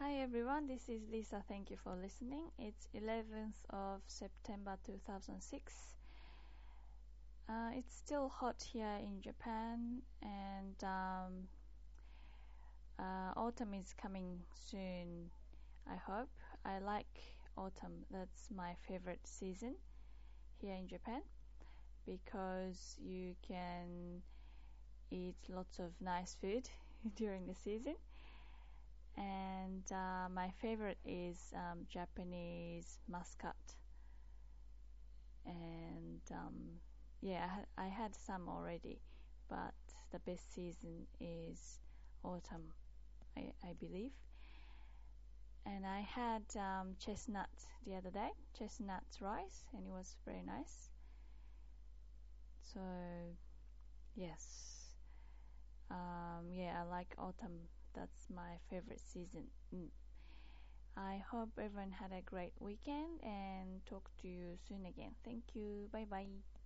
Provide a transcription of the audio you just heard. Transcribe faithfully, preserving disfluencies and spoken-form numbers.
Hi everyone, this is Lisa. Thank you for listening. It's eleventh of September two thousand six. Uh, it's still hot here in Japan, and um, uh, autumn is coming soon, I hope. I like autumn. That's my favorite season here in Japan because you can eat lots of nice food during the season. And uh, my favorite is um, Japanese muscat. And um, yeah, I, ha- I had some already, but the best season is autumn, I, I believe. And I had um, chestnut the other day, chestnut rice, and it was very nice. So yes, um, yeah, I like autumn. That's my favorite season. Mm. I hope everyone had a great weekend and talk to you soon again. Thank you. Bye bye.